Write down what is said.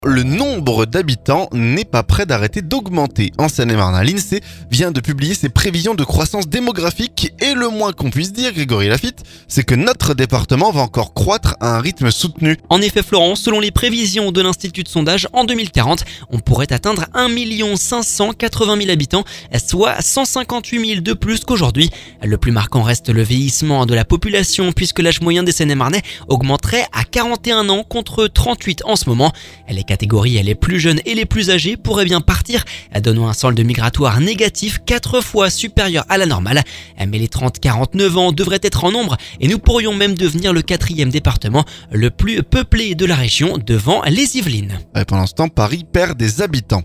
Le nombre d'habitants n'est pas prêt d'arrêter d'augmenter. En Seine-et-Marne, l'INSEE vient de publier ses prévisions de croissance démographique et le moins qu'on puisse dire, Grégory Laffitte, c'est que notre département va encore croître à un rythme soutenu. En effet, Florent, selon les prévisions de l'Institut de sondage, en 2040, on pourrait atteindre 1 580 000 habitants, soit 158 000 de plus qu'aujourd'hui. Le plus marquant reste le vieillissement de la population, puisque l'âge moyen des Seine-et-Marnais augmenterait à 41 ans contre 38 en ce moment. Les catégories les plus jeunes et les plus âgés pourraient bien partir, donnant un solde migratoire négatif 4 fois supérieur à la normale. Mais les 30-49 ans devraient être en nombre et nous pourrions même devenir le 4e département le plus peuplé de la région devant les Yvelines. Et pendant ce temps, Paris perd des habitants.